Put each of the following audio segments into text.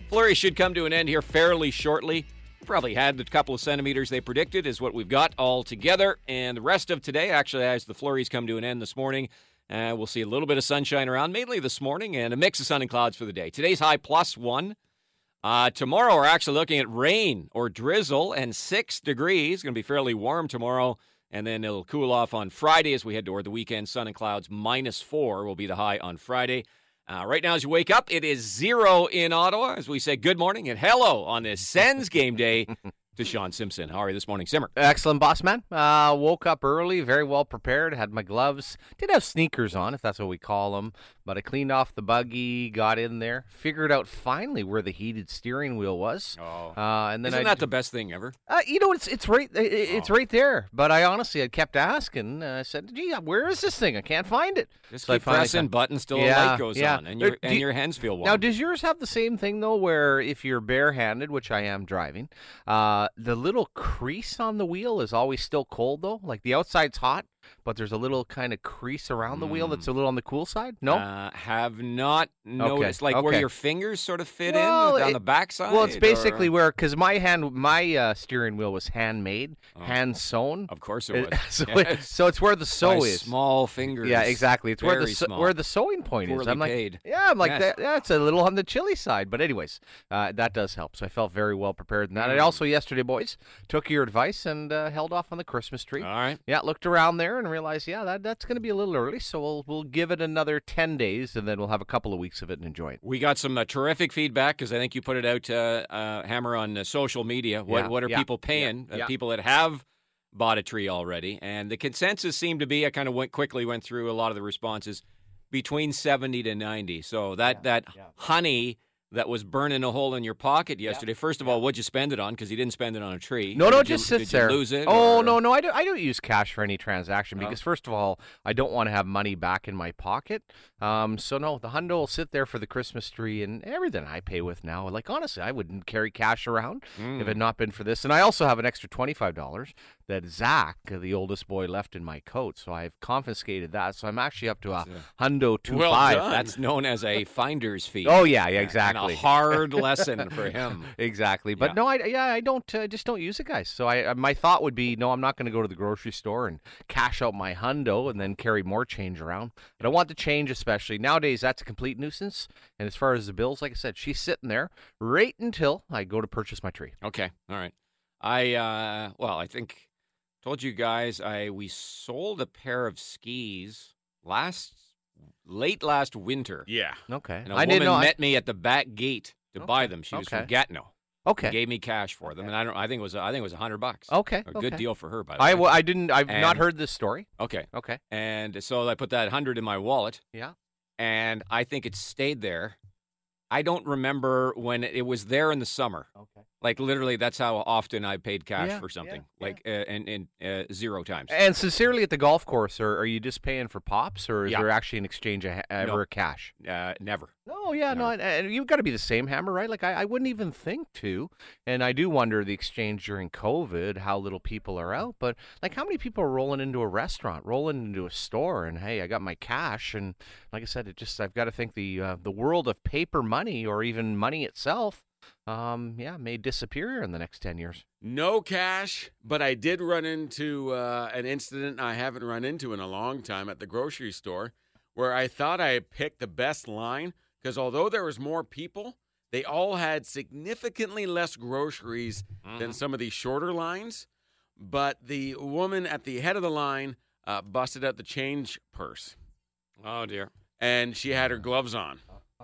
Flurry should come to an end here fairly shortly. Probably had the couple of centimeters they predicted is what we've got all together. And the rest of today, actually, as the flurries come to an end this morning, we'll see a little bit of sunshine around, mainly this morning, and a mix of sun and clouds for the day. Today's high +1. Tomorrow we're actually looking at rain or drizzle and 6 degrees. It's going to be fairly warm tomorrow, and then it'll cool off on Friday as we head toward the weekend. Sun and clouds, -4 will be the high on Friday. Right now, as you wake up, it is 0 in Ottawa. As we say good morning and hello on this Sens game day to Sean Simpson. How are you this morning, Simmer? Excellent, boss man. Woke up early, very well prepared, had my gloves. Did have sneakers on, if that's what we call them. But I cleaned off the buggy, got in there, figured out finally where the heated steering wheel was. Oh, and then isn't that the best thing ever? It's right. It's right there. But I honestly, I kept asking. I said, "Gee, where is this thing? I can't find it." Just keep pressing buttons till the light goes on, and your hands feel warm. Now, does yours have the same thing though, where if you're barehanded, which I am driving, the little crease on the wheel is always still cold though? Like the outside's hot, but there's a little kind of crease around the wheel that's a little on the cool side? No? Have not noticed. Okay. Where your fingers sort of fit in down the backside? Well, it's basically where, because my steering wheel was handmade, hand sewn. Of course it was. So it's where the sew is. Small fingers. Yeah, exactly. It's where the sewing point is. I'm like, I'm like, that's a little on the chilly side. But anyways, that does help. So I felt very well prepared in that. I also, yesterday, boys, took your advice and held off on the Christmas tree. All right. Yeah, looked around there and realized, that's going to be a little early, so we'll give it another 10 days, and then we'll have a couple of weeks of it and enjoy it. We got some terrific feedback, because I think you put it out, Hammer, on social media. What are people paying? People that have bought a tree already, and the consensus seemed to be, I kind of went through a lot of the responses, between 70 to 90. So that honey that was burning a hole in your pocket yesterday. First of all, what'd you spend it on? Because you didn't spend it on a tree. No, it just sits there. Did you lose it? Oh, no, I don't use cash for any transaction because, first of all, I don't want to have money back in my pocket. So, no, the hundo will sit there for the Christmas tree and everything I pay with now. Like, honestly, I wouldn't carry cash around if it had not been for this. And I also have an extra $25 that Zach, the oldest boy, left in my coat. So I've confiscated that. So I'm actually up to a hundo 2.5. Well done. That's known as a finder's fee. Oh, yeah, exactly. And a hard lesson for him. Exactly. But no, I don't just don't use it, guys. So my thought would be, no, I'm not going to go to the grocery store and cash out my hundo and then carry more change around. I don't want the change, especially. Nowadays, that's a complete nuisance. And as far as the bills, like I said, she's sitting there right until I go to purchase my tree. Okay. All right. I think told you guys we sold a pair of skis late last winter. Yeah. Okay. And a woman met me at the back gate to buy them. She was from Gatineau. Okay. Gave me cash for them, and I think it was $100. Okay. A good deal for her, by the way. I've not heard this story. Okay. Okay. And so I put that 100 in my wallet. Yeah. And I think it stayed there. I don't remember when it was there in the summer. Okay. Like, literally, that's how often I paid cash for something. And 0 times. And sincerely, at the golf course, are you just paying for pops, or is there actually an exchange ever cash? Never. No, no. And you've got to be the same, Hammer, right? Like, I wouldn't even think to. And I do wonder the exchange during COVID, how little people are out. But, like, how many people are rolling into a restaurant, rolling into a store, and, hey, I got my cash. And, like I said, I've got to think the world of paper money, or even money itself, may disappear in the next 10 years. No cash, but I did run into an incident I haven't run into in a long time at the grocery store, where I thought I had picked the best line, because although there was more people, they all had significantly less groceries than some of these shorter lines. But the woman at the head of the line busted out the change purse. Oh, dear. And she had her gloves on.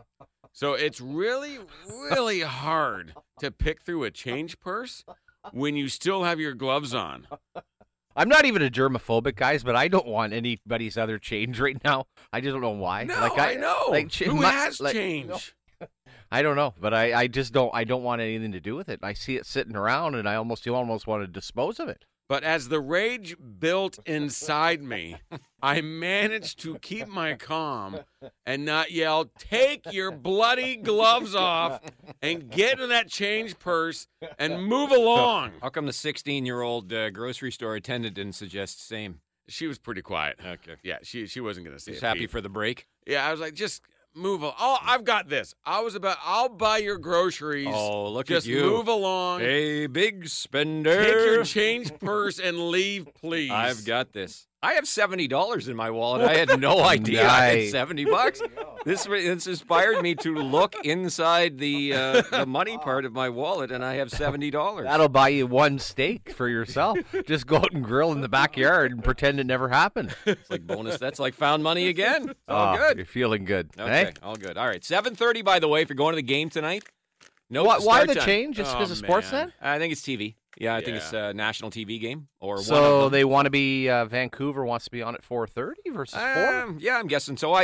So it's really, really hard to pick through a change purse when you still have your gloves on. I'm not even a germophobic, guys, but I don't want anybody's other change right now. I just don't know why. No, I know. Who has change? I don't know, but I just don't. I don't want anything to do with it. I see it sitting around, and you almost want to dispose of it. But as the rage built inside me, I managed to keep my calm and not yell, "Take your bloody gloves off and get in that change purse and move along." How come the 16-year-old grocery store attendant didn't suggest the same? She was pretty quiet. Okay. Yeah, she wasn't going to say it. Just happy for the break? Yeah, I was like, just move. Oh, I've got this. I'll buy your groceries. Oh, look Just at you. move along. Hey, big spender. Take your change purse and leave, please. I've got this. I have $70 in my wallet. I had no idea I had Nice. $70. This inspired me to look inside the money part of my wallet, and I have $70. That'll buy you one steak for yourself. Just go out and grill in the backyard and pretend it never happened. It's like bonus. That's like found money again. It's all Oh, good. You're feeling good. Okay, Eh? all good. All right, 7:30. By the way, if you're going to the game tonight, no. Why start the time. change? Just because of Sportsnet? I think it's TV. Yeah, I think it's Yeah. a national TV game or one So of them. they want to be Vancouver wants to be on at 4:30 versus 4. Yeah, I'm guessing so.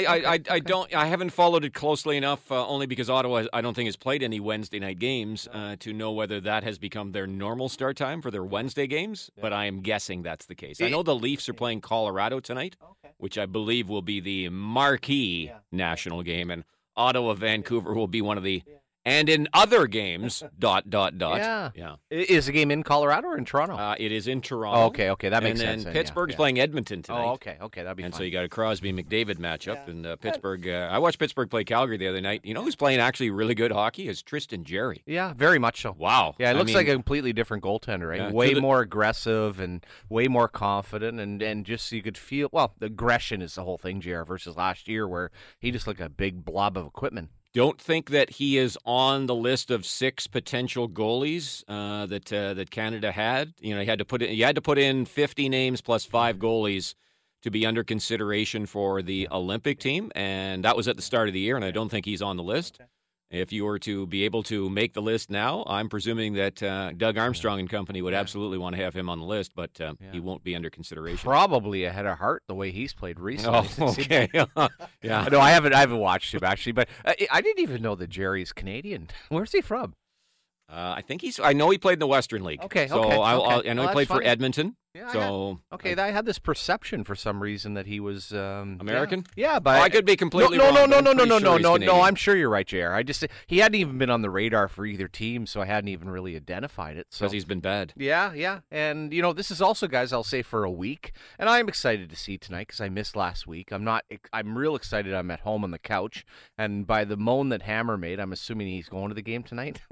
I haven't followed it closely enough, only because Ottawa, I don't think, has played any Wednesday night games to know whether that has become their normal start time for their Wednesday games. But I am guessing that's the case. I know the Leafs are playing Colorado tonight, which I believe will be the marquee national game, and Ottawa Vancouver will be one of the. And in other games, ... Yeah. Yeah. Is the game in Colorado or in Toronto? It is in Toronto. Oh, okay, that makes and sense. then then, yeah, Pittsburgh's yeah. playing Edmonton tonight. Oh, okay, that'd be And fun. so you got a Crosby McDavid matchup, and Pittsburgh. I watched Pittsburgh play Calgary the other night. You know who's playing actually really good hockey is Tristan Jarry. Yeah, very much so. Wow. Yeah, it I looks mean, like a completely different goaltender, right? Yeah, to way the- more aggressive and way more confident, and just you could feel. Well, the aggression is the whole thing, JR, versus last year where he just looked like a big blob of equipment. Don't think that he is on the list of 6 potential goalies that Canada had. You know, you had to put in 50 names plus 5 goalies to be under consideration for the Olympic team, and that was at the start of the year. And I don't think he's on the list. If you were to be able to make the list now, I'm presuming that Doug Armstrong and company would absolutely want to have him on the list, but he won't be under consideration. Probably ahead of Hart the way he's played recently. Oh, okay. Yeah. No, I haven't watched him actually, but I didn't even know that Jerry's Canadian. Where's he from? I know he played in the Western League. Okay, So okay, I okay. know Well, he played that's for funny. Edmonton. Yeah, So I had this perception for some reason that he was American? Yeah, but I could be completely no, wrong. No, but I'm pretty sure he's no. Canadian. I'm sure you're right, JR. I just he hadn't even been on the radar for either team, so I hadn't even really identified it. So Because he's been bad. yeah, and this is also, guys, I'll say for a week, and I'm excited to see tonight because I missed last week. I'm real excited. I'm at home on the couch, and by the moan that Hammer made, I'm assuming he's going to the game tonight.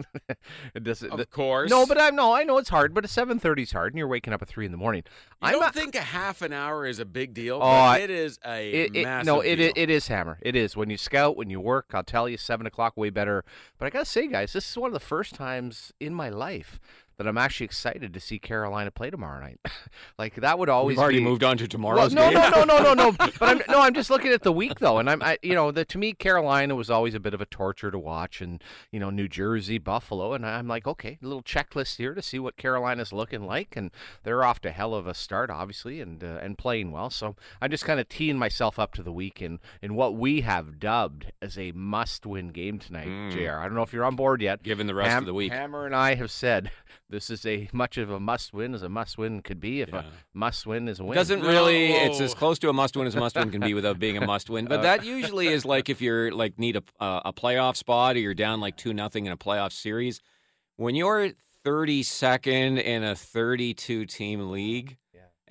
Of course. No, but I know it's hard, but a 7:30 is hard, and you're waking up at 3 in the morning. I don't think a half an hour is a big deal, Oh, but it is a massive deal. It is, Hammer. It is. When you scout, when you work, I'll tell you, 7 o'clock, way better. But I got to say, guys, this is one of the first times in my life that I'm actually excited to see Carolina play tomorrow night. Like, that would always We've already be... moved on to tomorrow's no, game. no. But I'm just looking at the week though, and to me, Carolina was always a bit of a torture to watch, and New Jersey, Buffalo, and I'm like, okay, a little checklist here to see what Carolina's looking like, and they're off to hell of a start, obviously, and playing well. So I'm just kind of teeing myself up to the week in what we have dubbed as a must-win game tonight, JR. I don't know if you're on board yet. Given the rest of the week. Hammer and I have said this is as much of a must-win as a must-win could be. If a must-win is a win, Doesn't really. It's as close to a must-win as a must-win can be without being a must-win. But that usually is like if you're like need a playoff spot or you're down like 2-0 in a playoff series. When you're 32nd in a 32-team league,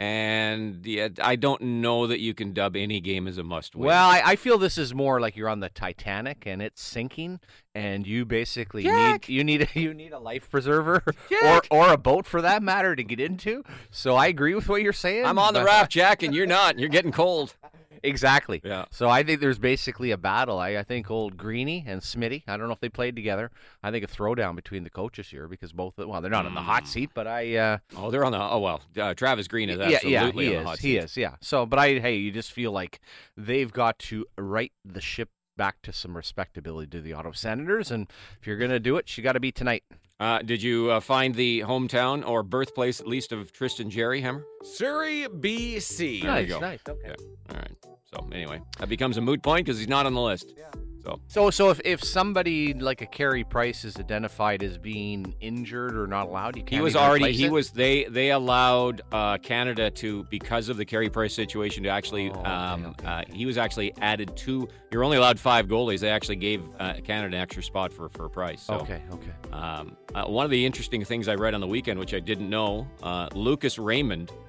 and I don't know that you can dub any game as a must-win. Well, I feel this is more like you're on the Titanic and it's sinking, and you basically need a life preserver or a boat for that matter to get into. So I agree with what you're saying. I'm on the raft, Jack, and you're not. And you're getting cold. Exactly. Yeah. So I think there's basically a battle. I think old Greeny and Smitty, I don't know if they played together. I think a throwdown between the coaches here because they're not in the hot seat, but they're on the Travis Green is absolutely on the hot seat. He is, yeah. So, but you just feel like they've got to right the ship back to some respectability to the Ottawa Senators, and if you're going to do it, you got to be tonight. Did you find the hometown or birthplace, at least, of Tristan Jarry, Hammer? Surrey, BC. There you go. Nice. Okay. Yeah. All right. So anyway, that becomes a moot point because he's not on the list. Yeah. So if somebody like a Carey Price is identified as being injured or not allowed, you can't. They allowed Canada to, because of the Carey Price situation, to actually he was actually added to. You're only allowed 5 goalies. They actually gave Canada an extra spot for Price. So, okay. One of the interesting things I read on the weekend, which I didn't know, Lucas Raymond,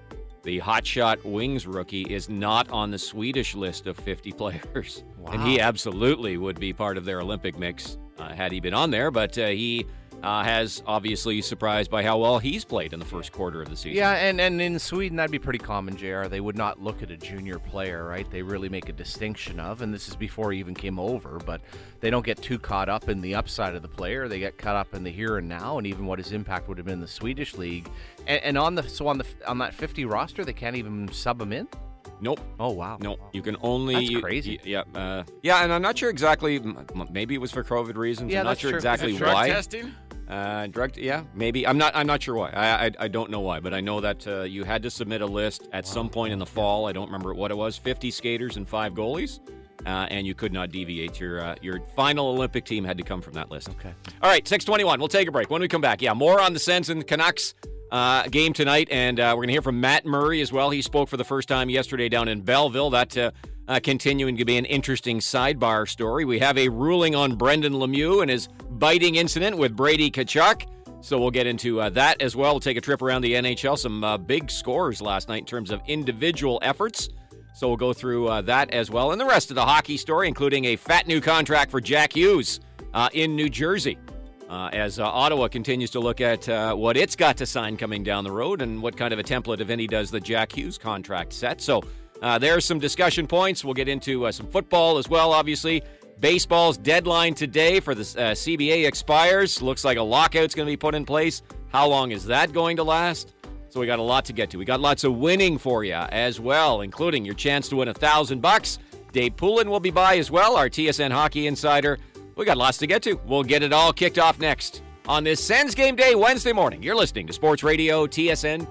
the hotshot Wings rookie, is not on the Swedish list of 50 players. Wow. And he absolutely would be part of their Olympic mix had he been on there, but he has obviously surprised by how well he's played in the first quarter of the season. Yeah, and in Sweden, that'd be pretty common, JR. They would not look at a junior player, right? They really make a distinction of, and this is before he even came over, but they don't get too caught up in the upside of the player. They get caught up in the here and now, and even what his impact would have been in the Swedish league. And on that 50 roster, they can't even sub him in? Nope. Oh, wow. No, you can only... That's crazy. Yeah, and I'm not sure exactly. Maybe it was for COVID reasons. Yeah, I'm not that's sure true. exactly Drug why. testing? Maybe. I'm not sure why. I don't know why, but I know that you had to submit a list at some point in the fall. I don't remember what it was. 50 skaters and 5 goalies, and you could not deviate. Your final Olympic team had to come from that list. Okay. All right, 6:21. We'll take a break. When we come back, more on the Sens and Canucks game tonight, and we're going to hear from Matt Murray as well. He spoke for the first time yesterday down in Belleville. That continuing to be an interesting sidebar story. We have a ruling on Brendan Lemieux and his biting incident with Brady Tkachuk, so we'll get into that as well. We'll take a trip around the NHL. Some big scores last night in terms of individual efforts, so we'll go through that as well. And the rest of the hockey story, including a fat new contract for Jack Hughes in New Jersey. As Ottawa continues to look at what it's got to sign coming down the road and what kind of a template, if any, does the Jack Hughes contract set. So there's some discussion points. We'll get into some football as well, obviously. Baseball's deadline today for the CBA expires. Looks like a lockout's going to be put in place. How long is that going to last? So we got a lot to get to. We got lots of winning for you as well, including your chance to win $1,000. Dave Poulin will be by as well, our TSN Hockey Insider. We got lots to get to. We'll get it all kicked off next on this Sens Game Day Wednesday morning. You're listening to Sports Radio TSN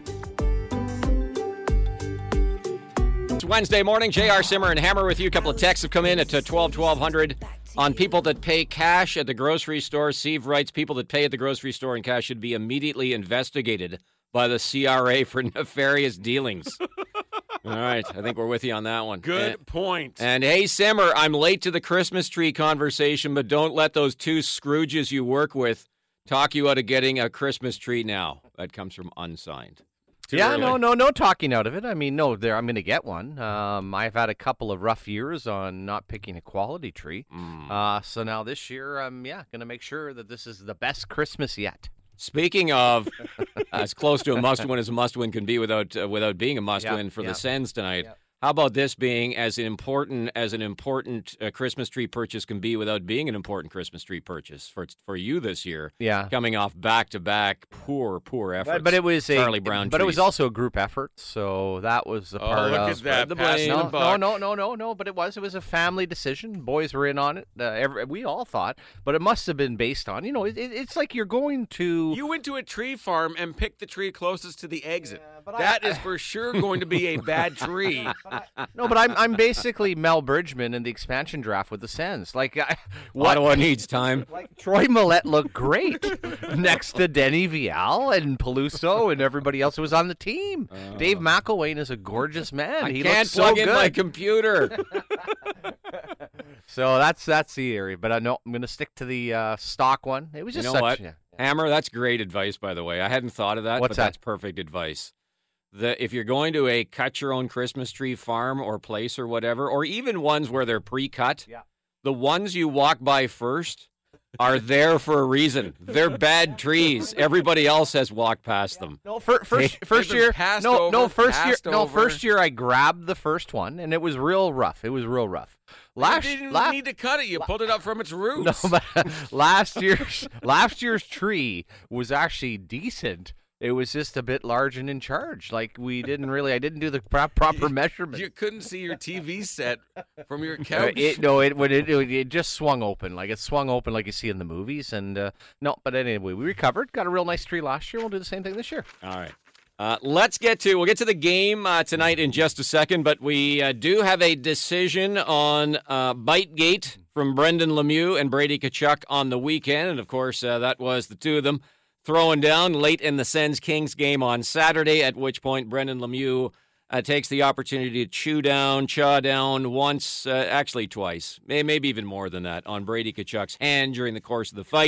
1200. It's Wednesday morning. JR Simmer and Hammer with you. A couple of texts have come in at 1200 on people that pay cash at the grocery store. Steve writes, people that pay at the grocery store in cash should be immediately investigated by the CRA for nefarious dealings. All right, I think we're with you on that one. Good point. And hey, Simmer, I'm late to the Christmas tree conversation, but don't let those 2 Scrooges you work with talk you out of getting a Christmas tree now. That comes from Unsigned. No talking out of it. I mean, I'm going to get one. I've had a couple of rough years on not picking a quality tree. So now this year, I'm going to make sure that this is the best Christmas yet. Speaking of as close to a must-win as a must-win can be without being a must-win for the Sens tonight, how about this being as important Christmas tree purchase can be without being an important Christmas tree purchase for you this year? Yeah, coming off back-to-back poor efforts. But it was Charlie Brown. But it was also a group effort, so that was the part look of at that. the blame. No. But it was a family decision. Boys were in on it. We all thought, but it must have been based on it's like you're going to. You went to a tree farm and picked the tree closest to the exit. That is for sure going to be a bad tree. No, but I'm basically Mel Bridgman in the expansion draft with the Sens. Ottawa needs time. Troy Millette looked great next to Denny Vial and Peluso and everybody else who was on the team. Dave McElwain is a gorgeous man. He can't looks so plug good. in my computer. So that's the area. But no, I'm going to stick to the stock one. It was just what? Hammer, that's great advice, by the way. I hadn't thought of that, that's perfect advice. If you're going to a cut-your-own Christmas tree farm or place or whatever, or even ones where they're pre-cut, the ones you walk by first are there for a reason. They're bad trees. Everybody else has walked past them. No, first year I grabbed the first one, and it was real rough. You didn't need to cut it. You pulled it up from its roots. No, but last year's tree was actually decent. It was just a bit large and in charge. I didn't do the proper measurement. You couldn't see your TV set from your couch. It just swung open. It swung open like you see in the movies. And but anyway, we recovered. Got a real nice tree last year. We'll do the same thing this year. All right. We'll get to the game tonight in just a second, but we do have a decision on Bitegate from Brendan Lemieux and Brady Tkachuk on the weekend. And, of course, that was the two of them throwing down late in the Sens-Kings game on Saturday, at which point Brendan Lemieux takes the opportunity to chaw down once, actually twice, maybe even more than that, on Brady Tkachuk's hand during the course of the fight.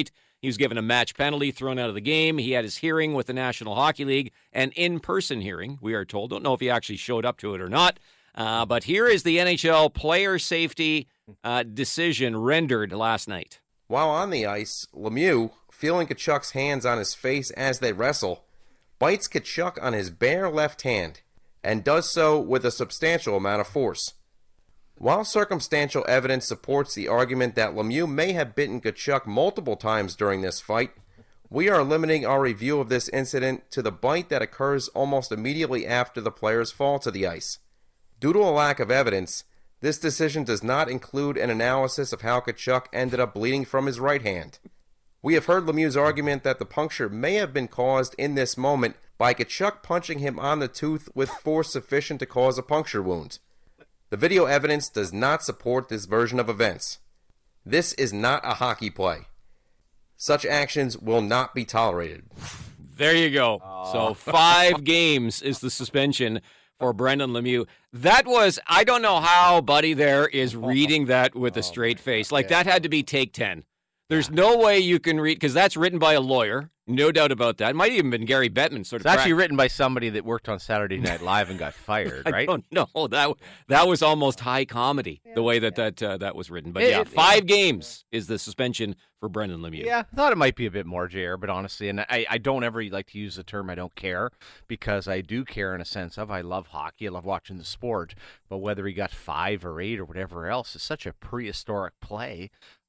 He was given a match penalty, thrown out of the game. He had his hearing with the National Hockey League, an in-person hearing, we are told. Don't know if he actually showed up to it or not. But here is the NHL player safety decision rendered last night. While on the ice, Lemieux, feeling Tkachuk's hands on his face as they wrestle, bites Tkachuk on his bare left hand and does so with a substantial amount of force. While circumstantial evidence supports the argument that Lemieux may have bitten Tkachuk multiple times during this fight, we are limiting our review of this incident to the bite that occurs almost immediately after the players fall to the ice. Due to a lack of evidence, this decision does not include an analysis of how Tkachuk ended up bleeding from his right hand. We have heard Lemieux's argument that the puncture may have been caused in this moment by Tkachuk punching him on the tooth with force sufficient to cause a puncture wound. The video evidence does not support this version of events. This is not a hockey play. Such actions will not be tolerated. There you go. So 5 games is the suspension for Brendan Lemieux. That was, I don't know how Buddy there is reading that with a straight face. Like, that had to be take 10. There's no way you can read, because that's written by a lawyer. No doubt about that. It might even been Gary Bettman. It's actually written by somebody that worked on Saturday Night Live and got fired, right? I don't know. That was almost high comedy, the way that was written. But 5 games is the suspension for Brendan Lemieux. Yeah, I thought it might be a bit more, JR, but honestly, and I don't ever like to use the term I don't care, because I do care in a sense of I love hockey, I love watching the sport, but whether he got 5 or 8 or whatever else is such a prehistoric play,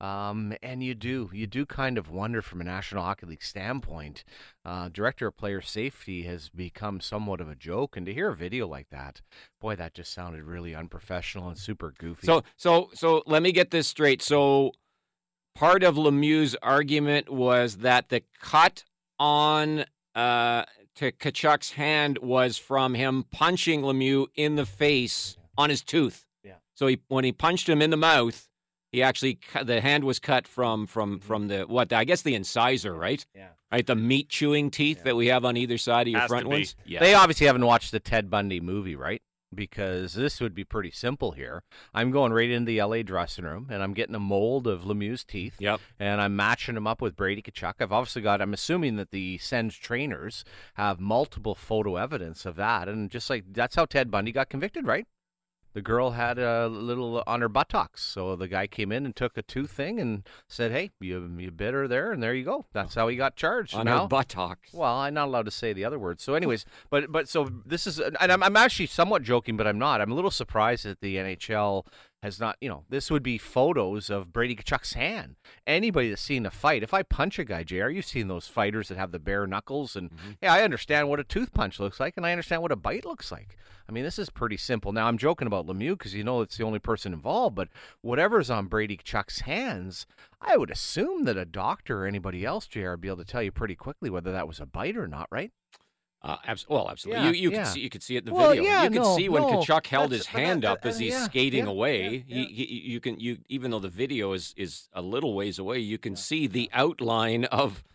and you do kind of wonder from a National Hockey League standpoint. Director of Player Safety has become somewhat of a joke, and to hear a video like that, boy, that just sounded really unprofessional and super goofy. So let me get this straight. So part of Lemieux's argument was that the cut on to Tkachuk's hand was from him punching Lemieux in the face on his tooth. Yeah. So when he punched him in the mouth, he actually the hand was cut from the I guess the incisor, right? Yeah. Right, the meat chewing teeth that we have on either side of your front ones. Yeah. They obviously haven't watched the Ted Bundy movie, right? Because this would be pretty simple here. I'm going right into the LA dressing room, and I'm getting a mold of Lemieux's teeth. Yep. And I'm matching them up with Brady Tkachuk. I'm assuming that the Sens trainers have multiple photo evidence of that. And just like, that's how Ted Bundy got convicted, right? The girl had a little on her buttocks, so the guy came in and took a tooth thing and said, "Hey, you bit her there, and there you go." That's how he got charged. On her buttocks. Well, I'm not allowed to say the other words. So, anyways, but so this is, and I'm actually somewhat joking, but I'm not. I'm a little surprised that the NHL has not. This would be photos of Brady Tkachuk's hand. Anybody that's seen a fight, if I punch a guy, JR, you've seen those fighters that have the bare knuckles, and yeah, I understand what a tooth punch looks like, and I understand what a bite looks like. I mean, this is pretty simple. Now, I'm joking about Lemieux because it's the only person involved, but whatever's on Brady Tkachuk's hands, I would assume that a doctor or anybody else, JR, would be able to tell you pretty quickly whether that was a bite or not, right? Absolutely. Yeah, you could see it in the video. Yeah, you could see when Tkachuk held his hand that, up as he's skating away. You can even though the video is a little ways away, you can see the outline of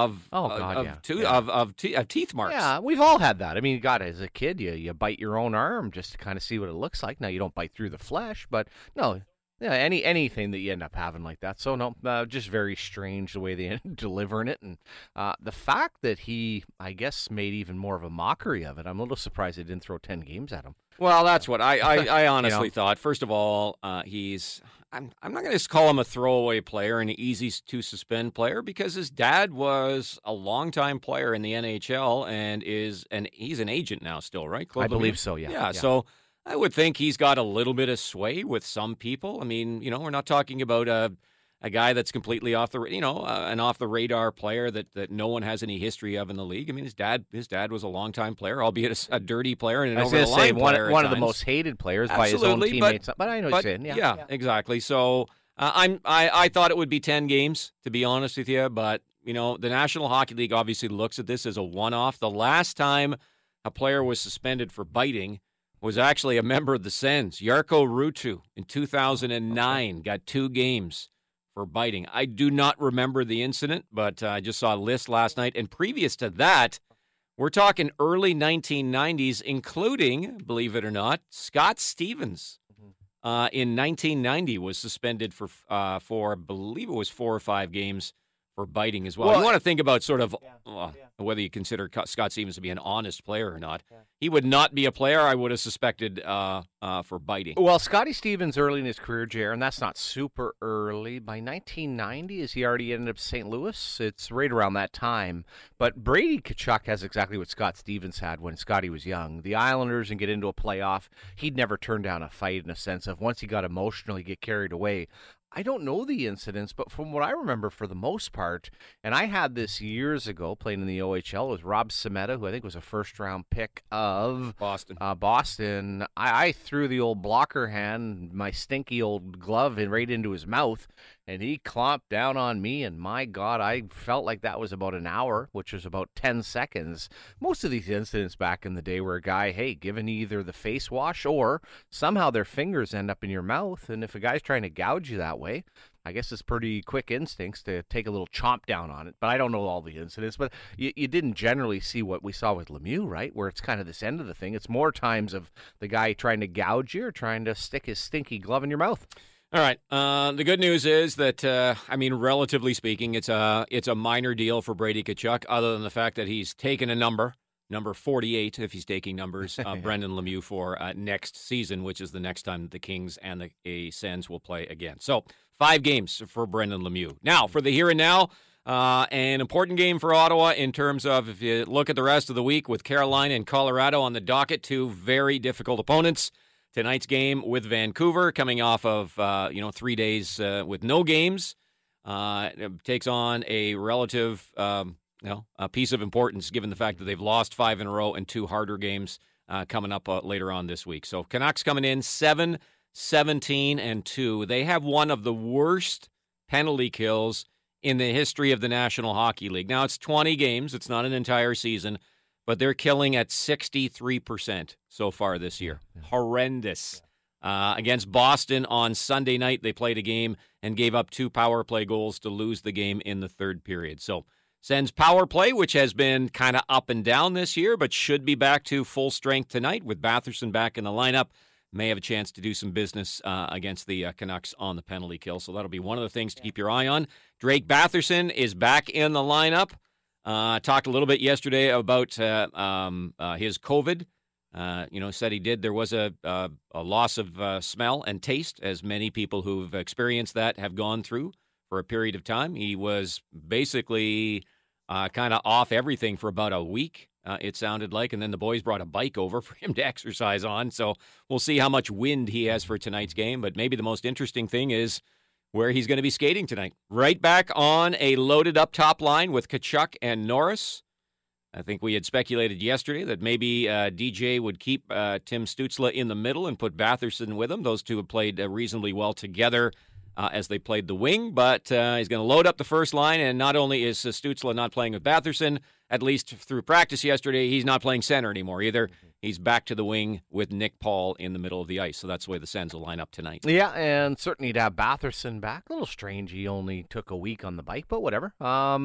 teeth marks. Yeah, we've all had that. I mean, God, as a kid, you bite your own arm just to kind of see what it looks like. Now, you don't bite through the flesh, but no. Yeah, anything that you end up having like that. So, no, just very strange the way they end up delivering it. And the fact that he, I guess, made even more of a mockery of it, I'm a little surprised they didn't throw 10 games at him. Well, that's what I honestly thought. First of all, I'm not going to call him a throwaway player, an easy-to-suspend player, because his dad was a longtime player in the NHL and he's an agent now still, right? I believe so, yeah. Yeah, so I would think he's got a little bit of sway with some people. I mean, we're not talking about a guy that's completely off the, an off the radar player that no one has any history of in the league. I mean, his dad was a longtime player, albeit a dirty player and an over the line player. One of the most hated players by his own teammates. But I know what you're saying. Yeah, exactly. So I thought it would be 10 games, to be honest with you. But the National Hockey League obviously looks at this as a one-off. The last time a player was suspended for biting was actually a member of the Sens. Jarkko Ruutu in 2009 got 2 games for biting. I do not remember the incident, but I just saw a list last night. And previous to that, we're talking early 1990s, including, believe it or not, Scott Stevens in 1990 was suspended for I believe it was 4 or 5 games for biting as well. You want to think about sort of whether you consider Scott Stevens to be an honest player or not. Yeah. He would not be a player I would have suspected for biting. Well, Scotty Stevens early in his career, Jer, and that's not super early. By 1990, is he already ended up St. Louis? It's right around that time. But Brady Tkachuk has exactly what Scott Stevens had when Scotty was young. The Islanders and get into a playoff, he'd never turn down a fight in a sense of once he got emotional, he'd get carried away. I don't know the incidents, but from what I remember for the most part, and I had this years ago playing in the OHL, it was Rob Semeta, who I think was a first-round pick of Boston. I threw the old blocker hand, my stinky old glove, right into his mouth, and he clomped down on me, and my God, I felt like that was about an hour, which was about 10 seconds. Most of these incidents back in the day were a guy, given either the face wash or somehow their fingers end up in your mouth, and if a guy's trying to gouge you that way, I guess it's pretty quick instincts to take a little chomp down on it. But I don't know all the incidents, but you didn't generally see what we saw with Lemieux, right, where it's kind of this end of the thing. It's more times of the guy trying to gouge you or trying to stick his stinky glove in your mouth. All right. The good news is that, relatively speaking, it's a minor deal for Brady Tkachuk, other than the fact that he's taken a number 48, if he's taking numbers, Brendan Lemieux for next season, which is the next time the Kings and the Sens will play again. So 5 games for Brendan Lemieux. Now, for the here and now, an important game for Ottawa in terms of, if you look at the rest of the week, with Carolina and Colorado on the docket, 2 very difficult opponents. Tonight's game with Vancouver, coming off of 3 days with no games, takes on a relative a piece of importance given the fact that they've lost 5 in a row and 2 harder games coming up later on this week. So Canucks coming in 7-17-2. They have one of the worst penalty kills in the history of the National Hockey League. Now, it's 20 games. It's not an entire season. But they're killing at 63% so far this year. Yeah. Horrendous. Against Boston on Sunday night, they played a game and gave up 2 power play goals to lose the game in the third period. So Sens power play, which has been kind of up and down this year, but should be back to full strength tonight with Batherson back in the lineup. May have a chance to do some business against the Canucks on the penalty kill. So that'll be one of the things to keep your eye on. Drake Batherson is back in the lineup. Talked a little bit yesterday about his COVID. Said he did. There was a loss of smell and taste, as many people who've experienced that have gone through for a period of time. He was basically kind of off everything for about a week, it sounded like, and then the boys brought a bike over for him to exercise on. So we'll see how much wind he has for tonight's game. But maybe the most interesting thing is where he's going to be skating tonight. Right back on a loaded up top line with Tkachuk and Norris. I think we had speculated yesterday that maybe DJ would keep Tim Stützle in the middle and put Batherson with him. Those two have played reasonably well together as they played the wing, but he's going to load up the first line, and not only is Stützle not playing with Batherson, at least through practice yesterday, he's not playing center anymore either. He's back to the wing with Nick Paul in the middle of the ice, so that's the way the Sens will line up tonight. Yeah, and certainly to have Batherson back. A little strange he only took a week on the bike, but whatever.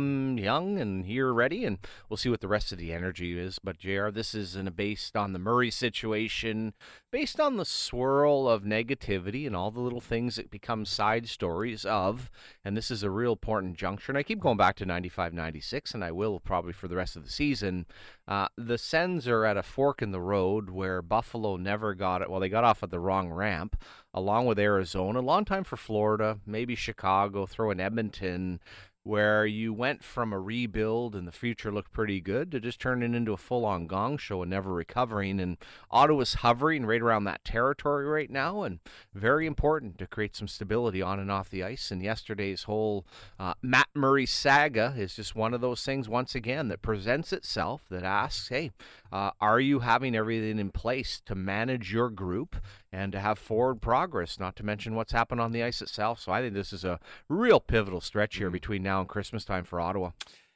Young and here ready, and we'll see what the rest of the energy is. But, JR, this is based on the Murray situation, based on the swirl of negativity and all the little things that become side stories of, and this is a real important juncture. And I keep going back to 95-96, and I will probably for the rest of the season. The Sens are at a fork in the road where Buffalo never got it. Well, they got off at the wrong ramp, along with Arizona. A long time for Florida, maybe Chicago, throw in Edmonton, where you went from a rebuild and the future looked pretty good to just turning into a full-on gong show and never recovering. And Ottawa's hovering right around that territory right now, and very important to create some stability on and off the ice. And yesterday's whole Matt Murray saga is just one of those things, once again, that presents itself, that asks, hey, are you having everything in place to manage your group and to have forward progress, not to mention what's happened on the ice itself? So I think this is a real pivotal stretch here between now and Christmas time for Ottawa.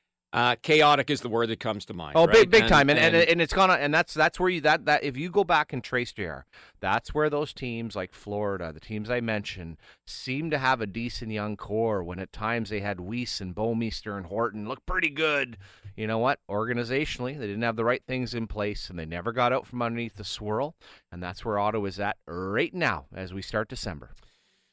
Chaotic is the word that comes to mind. Oh, right? big time, and it's gonna, and that's where you that if you go back and trace JR, that's where those teams like Florida, the teams I mentioned, seem to have a decent young core. When at times they had Weiss and Bouwmeester and Horton look pretty good. You know what? Organizationally, they didn't have the right things in place, and they never got out from underneath the swirl. And that's where Ottawa is at right now as we start December.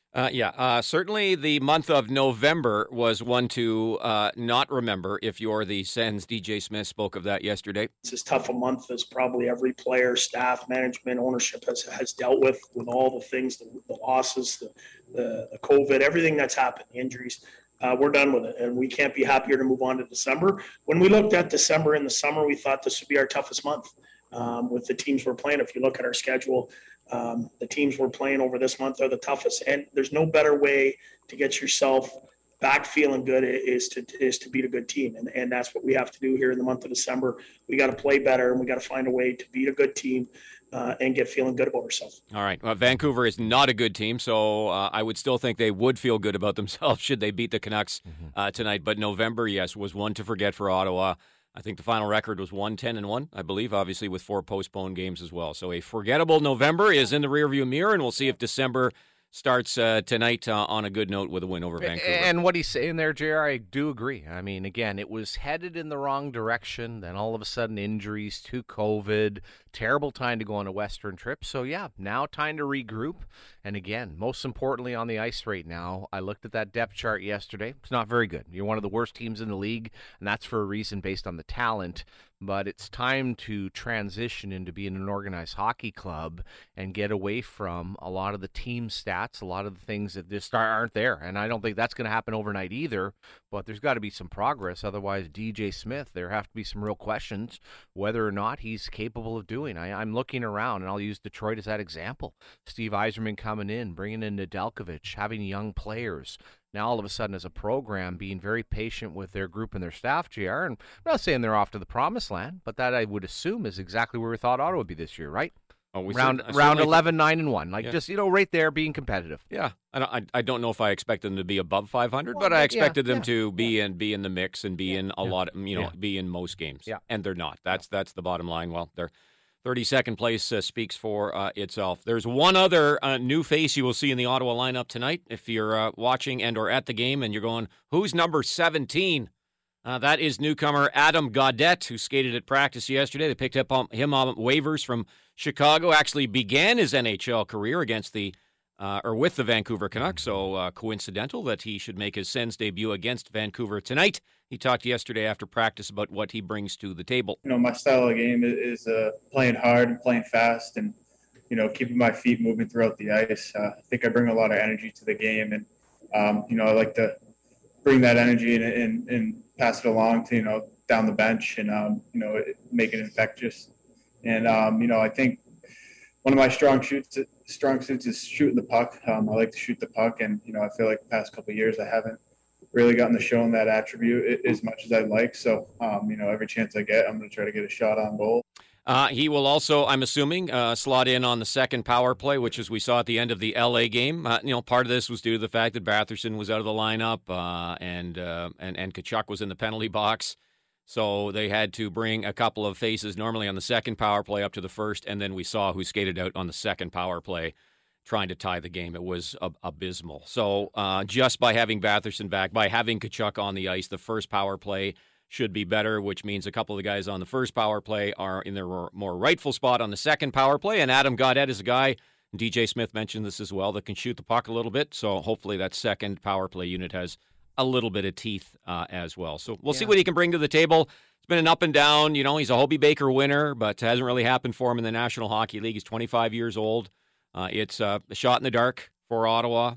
Certainly the month of November was one to not remember if you're the Sens. DJ Smith spoke of that yesterday. It's as tough a month as probably every player, staff, management, ownership has dealt with all the things, the losses, the COVID, everything that's happened, the injuries. We're done with it, and we can't be happier to move on to December. When we looked at December in the summer, we thought this would be our toughest month with the teams we're playing. If you look at our schedule, the teams we're playing over this month are the toughest, and there's no better way to get yourself back feeling good is to beat a good team, and that's what we have to do here in the month of December. We got to play better, and we got to find a way to beat a good team and get feeling good about ourselves. All right. Vancouver is not a good team, so I would still think they would feel good about themselves should they beat the Canucks tonight. But November, yes, was one to forget for Ottawa. I think the final record was 1-10-1, I believe, obviously with 4 postponed games as well. So a forgettable November is in the rearview mirror, and we'll see if December starts tonight on a good note with a win over Vancouver. And what he's saying there, JR, I do agree. I mean, again, it was headed in the wrong direction. Then all of a sudden, injuries to COVID. Terrible time to go on a Western trip. So, yeah, now time to regroup. And again, most importantly on the ice right now, I looked at that depth chart yesterday. It's not very good. You're one of the worst teams in the league, and that's for a reason based on the talent. But it's time to transition into being an organized hockey club and get away from a lot of the team stats, a lot of the things that just aren't there. And I don't think that's going to happen overnight either, but there's got to be some progress. Otherwise, DJ Smith, there have to be some real questions whether or not he's capable of doing. I'm looking around, and I'll use Detroit as that example. Steve Yzerman coming in, bringing in Nedeljkovic, having young players. Now, all of a sudden, as a program, being very patient with their group and their staff, JR, and I'm not saying they're off to the promised land, but that I would assume is exactly where we thought Ottawa would be this year, right? Oh, round 11, 9-1, just right there, being competitive. Yeah, I don't know if I expected them to be above 500, but I expected them to be in the mix and be in a lot, be in most games. Yeah, and they're not. That's the bottom line. Well, they're 32nd place speaks for itself. There's one other new face you will see in the Ottawa lineup tonight. If you're watching and or at the game and you're going, who's number 17? That is newcomer Adam Gaudette, who skated at practice yesterday. They picked up him on waivers from Chicago. Actually began his NHL career against with the Vancouver Canucks. So coincidental that he should make his Sens debut against Vancouver tonight. He talked yesterday after practice about what he brings to the table. My style of game is playing hard and playing fast and, keeping my feet moving throughout the ice. I think I bring a lot of energy to the game, and, I like to bring that energy and pass it along to, down the bench and, make it infectious. And, I think one of my strong suits is shooting the puck. I like to shoot the puck, and, I feel like the past couple of years I haven't really gotten to show that attribute as much as I'd like. So, every chance I get, I'm going to try to get a shot on goal. He will also, I'm assuming, slot in on the second power play, which, as we saw at the end of the LA game, part of this was due to the fact that Batherson was out of the lineup and Tkachuk was in the penalty box. So they had to bring a couple of faces normally on the second power play up to the first, and then we saw who skated out on the second power play trying to tie the game. It was abysmal. So just by having Batherson back, by having Tkachuk on the ice, the first power play should be better, which means a couple of the guys on the first power play are in their more rightful spot on the second power play. And Adam Gaudette is a guy, DJ Smith mentioned this as well, that can shoot the puck a little bit. So hopefully that second power play unit has a little bit of teeth as well. So we'll see what he can bring to the table. It's been an up and down. He's a Hobey Baker winner, but hasn't really happened for him in the National Hockey League. He's 25 years old. It's a shot in the dark for Ottawa.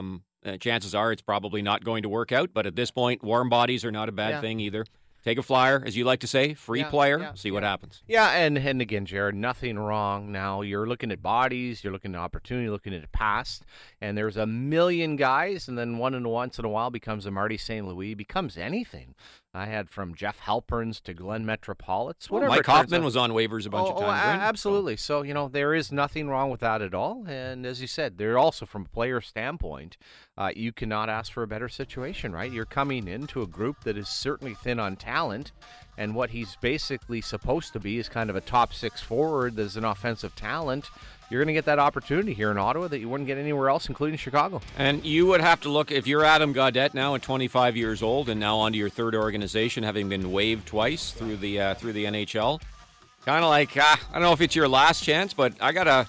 Chances are it's probably not going to work out, but at this point, warm bodies are not a bad thing either. Take a flyer, as you like to say, free player, see what happens. Yeah, and again, Jared, nothing wrong. Now, you're looking at bodies, you're looking at opportunity, you're looking at the past, and there's a million guys, and then once in a while becomes a Marty St. Louis, becomes anything. I had from Jeff Halperns to Glenn Metropolitans. Mike Hoffman was on waivers a bunch of times. Absolutely. So, there is nothing wrong with that at all. And as you said, they're also, from a player standpoint, you cannot ask for a better situation, right? You're coming into a group that is certainly thin on talent, and what he's basically supposed to be is kind of a top six forward that's an offensive talent. You're going to get that opportunity here in Ottawa that you wouldn't get anywhere else, including Chicago. And you would have to look, if you're Adam Gaudette now at 25 years old and now onto your third organization, having been waived twice through the NHL, kind of like, I don't know if it's your last chance, but I got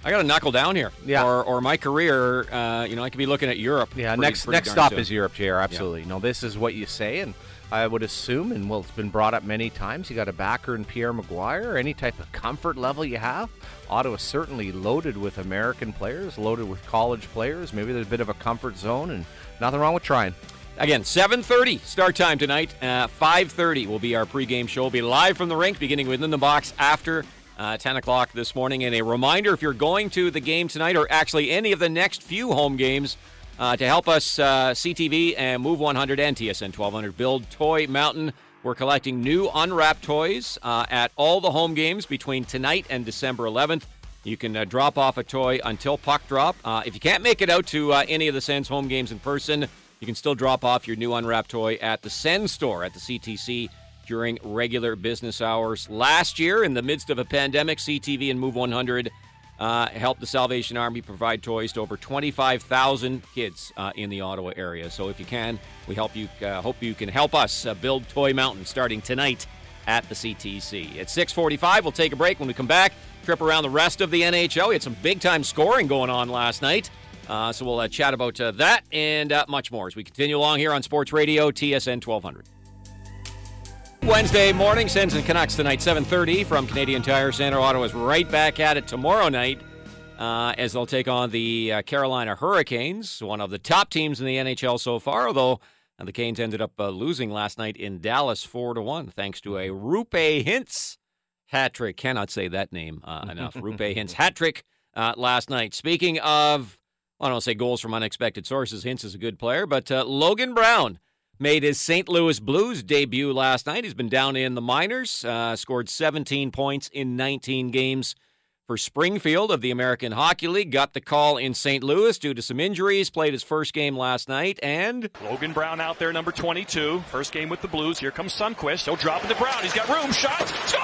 I got to knuckle down here. Yeah. Or my career, I could be looking at Europe. Yeah, pretty next darn stop soon. is Europe, JR. Absolutely. No, this is what you say, and I would assume, and it's been brought up many times, you got a backer in Pierre Maguire, any type of comfort level you have. Ottawa's certainly loaded with American players, loaded with college players. Maybe there's a bit of a comfort zone, and nothing wrong with trying. Again, 7:30 start time tonight. 5:30 will be our pregame show. We'll be live from the rink, beginning within the box after 10 o'clock this morning. And a reminder, if you're going to the game tonight, or actually any of the next few home games, to help us, CTV and Move 100 and TSN 1200 build Toy Mountain. We're collecting new unwrapped toys at all the home games between tonight and December 11th. You can drop off a toy until puck drop. If you can't make it out to any of the Sens home games in person, you can still drop off your new unwrapped toy at the Sens store at the CTC during regular business hours. Last year, in the midst of a pandemic, CTV and Move 100 helped the Salvation Army provide toys to over 25,000 kids in the Ottawa area. So if you can, we hope you can help us build Toy Mountain starting tonight at the CTC. At 6:45, we'll take a break. When we come back, trip around the rest of the NHL. We had some big-time scoring going on last night. So we'll chat about that and much more as we continue along here on Sports Radio, TSN 1200. Wednesday morning, Sens and Canucks tonight, 7:30 from Canadian Tire Center. Ottawa's right back at it tomorrow night as they'll take on the Carolina Hurricanes, one of the top teams in the NHL so far, although the Canes ended up losing last night in Dallas 4-1 thanks to a Roope Hintz hat trick. Cannot say that name enough. Roope Hintz hat trick last night. Speaking of, I don't want to say goals from unexpected sources, Hintz is a good player, but Logan Brown made his St. Louis Blues debut last night. He's been down in the minors, scored 17 points in 19 games for Springfield of the American Hockey League. Got the call in St. Louis due to some injuries. Played his first game last night, and Logan Brown out there, number 22. First game with the Blues. Here comes Sundqvist. He'll drop it to Brown. He's got room. Shots. Score!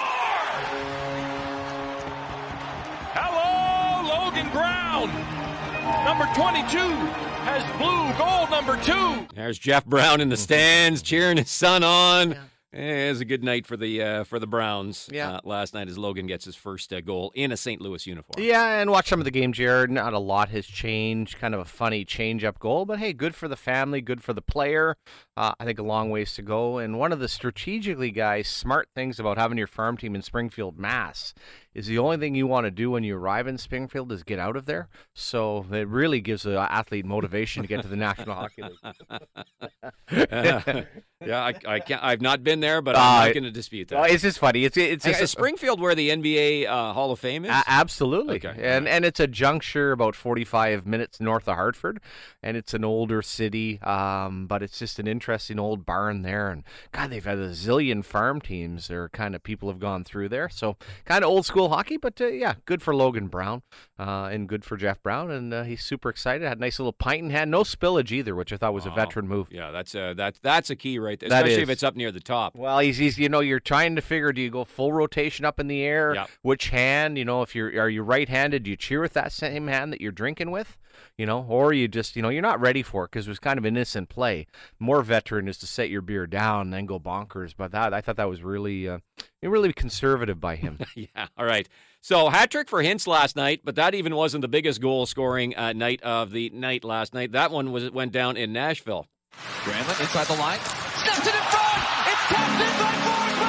Hello, Logan Brown. Number 22 has blue goal number 2. There's Jeff Brown in the stands cheering his son on. Yeah. It was a good night for the Browns last night as Logan gets his first goal in a St. Louis uniform. Yeah, and watch some of the game, Jared. Not a lot has changed. Kind of a funny change-up goal, but hey, good for the family, good for the player. I think a long ways to go. And one of the strategically, guys, smart things about having your farm team in Springfield, Mass, is the only thing you want to do when you arrive in Springfield is get out of there. So it really gives the athlete motivation to get to the National Hockey League. I've not been there, but I'm not going to dispute that. It's just funny. It's just is Springfield where the NBA Hall of Fame is? Absolutely. Okay. And it's a juncture about 45 minutes north of Hartford, and it's an older city, but it's just an interesting old barn there. And God, they've had a zillion farm teams. There are kind of people have gone through there, so kind of old school hockey. But good for Logan Brown, and good for Jeff Brown, and he's super excited. Had a nice little pint in hand, no spillage either, which I thought was a veteran move. Yeah, that's a key right there, especially if it's up near the top. Well, he's you're trying to figure, do you go full rotation up in the air? Yep. Which hand? If are you right-handed? Do you cheer with that same hand that you're drinking with? Or you just, you're not ready for it because it was kind of an innocent play. More veteran is to set your beer down and then go bonkers. But I thought that was really, really conservative by him. Yeah. All right. So hat trick for Hintz last night, but that even wasn't the biggest goal scoring night of the night last night. That one went down in Nashville. Granlund inside the line, snaps it in front. It's tapped in by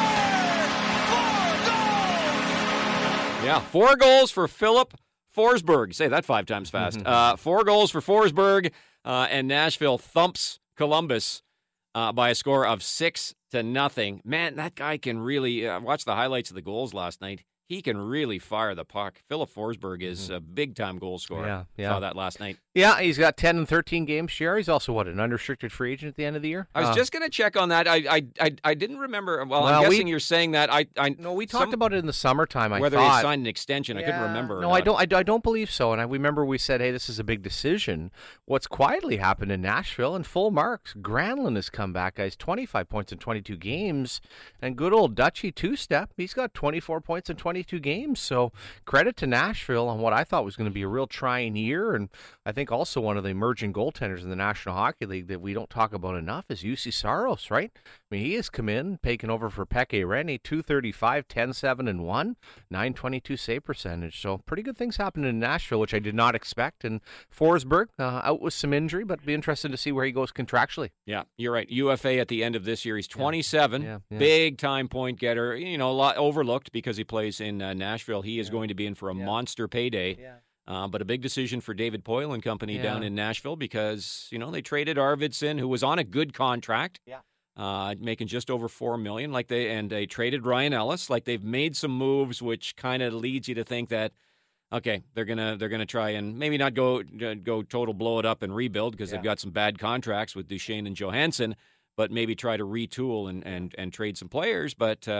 Forsberg. 4 goals. Yeah, 4 goals for Philip Forsberg. Say that 5 times fast. 4 goals for Forsberg, and Nashville thumps Columbus by a score of 6-0. Man, that guy can really watch the highlights of the goals last night. He can really fire the puck. Philip Forsberg is a big-time goal scorer. Yeah. Saw that last night. Yeah, he's got 10 and 13 games, Sherry. He's also, an unrestricted free agent at the end of the year? I was just going to check on that. I didn't remember. Well, I'm guessing you're saying that. No, we talked about it in the summertime, whether he signed an extension. I couldn't remember. No, I don't believe so. And I remember we said, hey, this is a big decision. What's quietly happened in Nashville, and full marks, Granlund has come back, guys, 25 points in 22 games. And good old Dutchy two-step, he's got 24 points in 20 22 games. So credit to Nashville on what I thought was going to be a real trying year. And I think also one of the emerging goaltenders in the National Hockey League that we don't talk about enough is UC Saros, right? I mean, he has come in, taken over for Pekka Rinne, 235, 10-7-1, 922 save percentage. So pretty good things happening in Nashville, which I did not expect. And Forsberg out with some injury, but be interested to see where he goes contractually. Yeah, you're right. UFA at the end of this year, he's 27, big time point getter. A lot overlooked because he plays in Nashville. He is going to be in for a monster payday. But a big decision for David Poile and company down in Nashville because, they traded Arvidsson, who was on a good contract. Making just over $4 million, and they traded Ryan Ellis. They've made some moves, which kind of leads you to think that, okay, they're gonna try and maybe not go total blow it up and rebuild because they've got some bad contracts with Duchesne and Johansson, but maybe try to retool and trade some players. But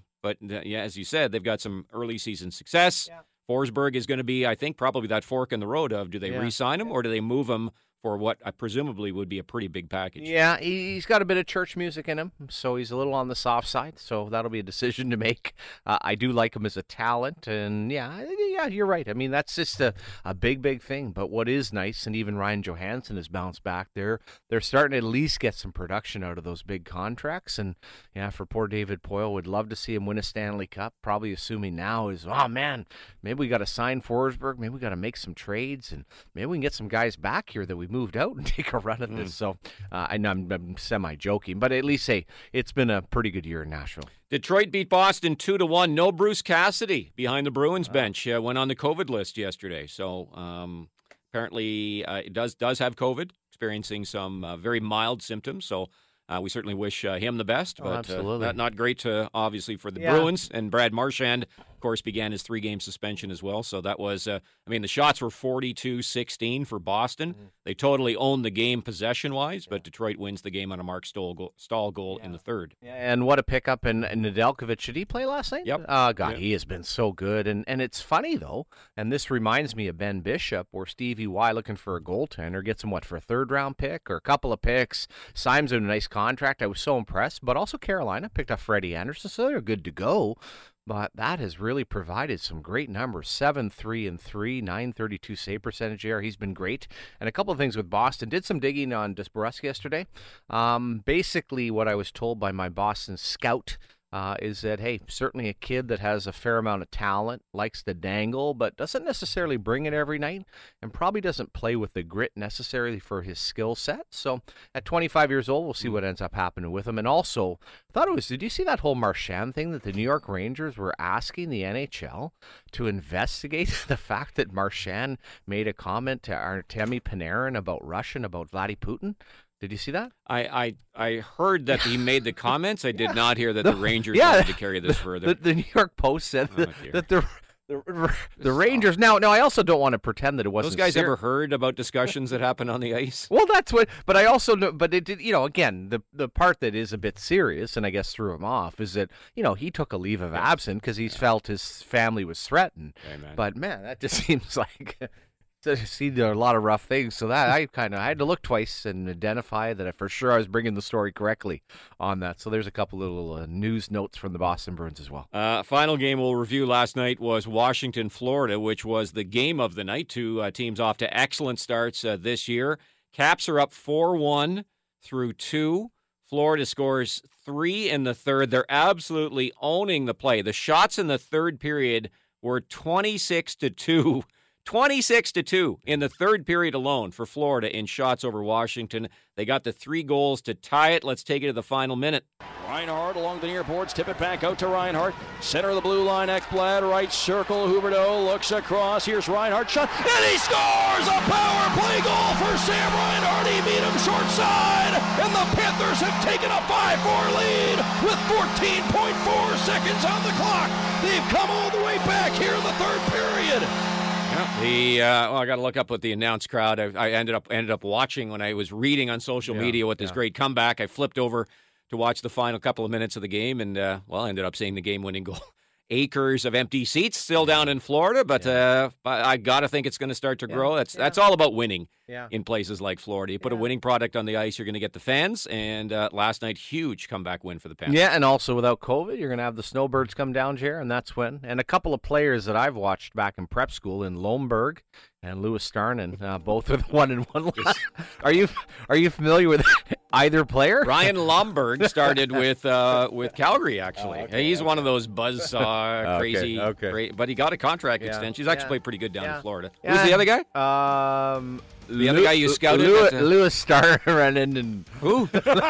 as you said, they've got some early season success. Forsberg is going to be, I think, probably that fork in the road of do they re-sign him or do they move him for what presumably would be a pretty big package. Yeah, he's got a bit of church music in him, so he's a little on the soft side, so that'll be a decision to make. I do like him as a talent, and yeah, you're right. I mean, that's just a big, big thing, but what is nice, and even Ryan Johansson has bounced back, they're starting to at least get some production out of those big contracts, and yeah, for poor David Poile, would love to see him win a Stanley Cup, probably assuming now is, oh man, maybe we got to sign Forsberg, maybe we got to make some trades, and maybe we can get some guys back here that we moved out and take a run at this. So I know I'm semi-joking, but at least say it's been a pretty good year in Nashville. Detroit beat Boston 2-1. No Bruce Cassidy behind the Bruins bench. Went on the COVID list yesterday. So apparently it does have COVID, experiencing some very mild symptoms. So we certainly wish him the best, but not great, obviously, for the Bruins. And Brad Marchand, of course, began his 3-game suspension as well. So that was, the shots were 42-16 for Boston. They totally owned the game possession-wise, but Detroit wins the game on a Mark Stahl goal in the third. And what a pickup. And Nedeljkovic, did he play last night? Yep. He has been so good. And it's funny, though, and this reminds me of Ben Bishop, where Stevie Y, looking for a goaltender, gets him, for a third-round pick or a couple of picks, signs him a nice contract. I was so impressed. But also Carolina picked up Freddie Anderson, so they're good to go. But that has really provided some great numbers. 7-3-3, 932 save percentage here. He's been great. And a couple of things with Boston. Did some digging on Desbrusque yesterday. Basically, what I was told by my Boston scout is that, hey, certainly a kid that has a fair amount of talent, likes to dangle, but doesn't necessarily bring it every night, and probably doesn't play with the grit necessarily for his skill set. So at 25 years old, we'll see what ends up happening with him. And also, did you see that whole Marchand thing that the New York Rangers were asking the NHL to investigate the fact that Marchand made a comment to Artemi Panarin about Russia and about Vladimir Putin? Did you see that? I heard that he made the comments. I did not hear that the Rangers wanted to carry this further. The New York Post said that the Rangers. Now, I also don't want to pretend that it wasn't. Those guys ever heard about discussions that happen on the ice? Well, that's what. But I also know. But it did. Again, the part that is a bit serious, and I guess threw him off, is that he took a leave of absence because he felt his family was threatened. Amen. But man, that just seems like. I see there are a lot of rough things, so that I had to look twice and identify that for sure I was bringing the story correctly on that. So there's a couple little news notes from the Boston Bruins as well. Final game we'll review last night was Washington, Florida, which was the game of the night. Two teams off to excellent starts this year. Caps are up 4-1 through 2. Florida scores 3 in the third. They're absolutely owning the play. The shots in the third period were 26-2. 26-2 in the third period alone for Florida in shots over Washington. They got the 3 goals to tie it. Let's take it to the final minute. Reinhart along the near boards, tip it back out to Reinhart. Center of the blue line, Ekblad, right circle. Huberdeau looks across. Here's Reinhart, shot, and he scores a power play goal for Sam Reinhart. He beat him short side, and the Panthers have taken a 5-4 lead with 14.4 seconds on the clock. They've come all the way back here in the third period. I got to look up what the announced crowd. I ended up watching when I was reading on social media with this great comeback. I flipped over to watch the final couple of minutes of the game, and ended up seeing the game-winning goal acres of empty seats still down in Florida, but I got to think it's going to start to grow. That's all about winning in places like Florida. You put a winning product on the ice, you're going to get the fans, and last night, huge comeback win for the Panthers. Yeah, and also without COVID, you're going to have the Snowbirds come down, Jer, and that's when. And a couple of players that I've watched back in prep school in Lomberg and Louis Starnen, both with 1-1. Are you familiar with either player? Ryan Lomberg started with Calgary, actually. He's one of those buzzsaw, crazy, great, but he got a contract extension. He's actually played pretty good down in Florida. Who's the other guy? The other guy you scouted? Louis Starnen and who?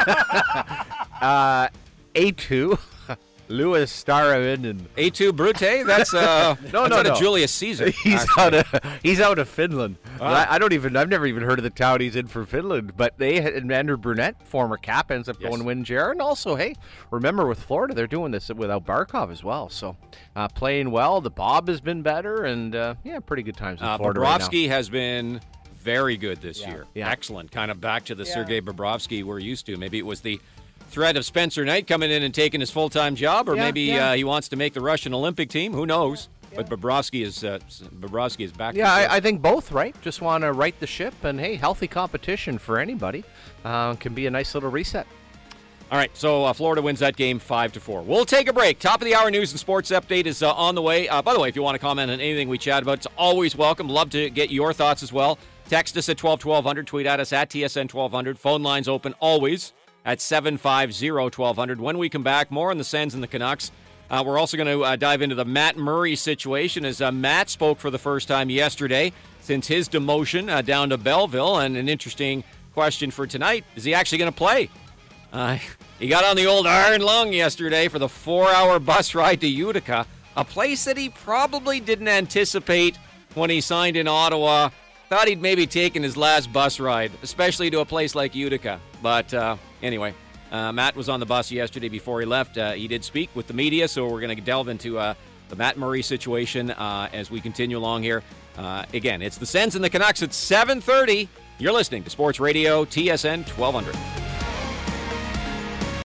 A2. Louis Starnen and A2 Brute. That's out of Julius Caesar. He's out of Finland. I've never even heard of the town he's in for Finland. But and Andrew Brunette, former cap, ends up going win Jer. And also, hey, remember with Florida, they're doing this without Barkov as well. So playing well. The Bob has been better, and pretty good times in Florida. Bobrovsky right now. has been very good this year. Yeah. Excellent. Kind of back to the Sergei Bobrovsky we're used to. Maybe it was the threat of Spencer Knight coming in and taking his full-time job, or maybe he wants to make the Russian Olympic team. Who knows? But Bobrovsky is back. Yeah, I think both, right? Just want to right the ship, and hey, healthy competition for anybody can be a nice little reset. All right, so Florida wins that game 5-4. We'll take a break. Top of the hour news and sports update is on the way. By the way, if you want to comment on anything we chat about, it's always welcome. Love to get your thoughts as well. Text us at 1200, tweet at us at TSN1200. Phone lines open always at 750-1200. When we come back, more on the Sens and the Canucks. We're also going to dive into the Matt Murray situation as Matt spoke for the first time yesterday since his demotion down to Belleville. And an interesting question for tonight, is he actually going to play? He got on the old iron lung yesterday for the 4-hour bus ride to Utica, a place that he probably didn't anticipate when he signed in Ottawa. Thought he'd maybe taken his last bus ride, especially to a place like Utica. But anyway, Matt was on the bus yesterday before he left. He did speak with the media, so we're going to delve into the Matt Murray situation as we continue along here. Again, it's the Sens and the Canucks at 7:30. You're listening to Sports Radio TSN 1200.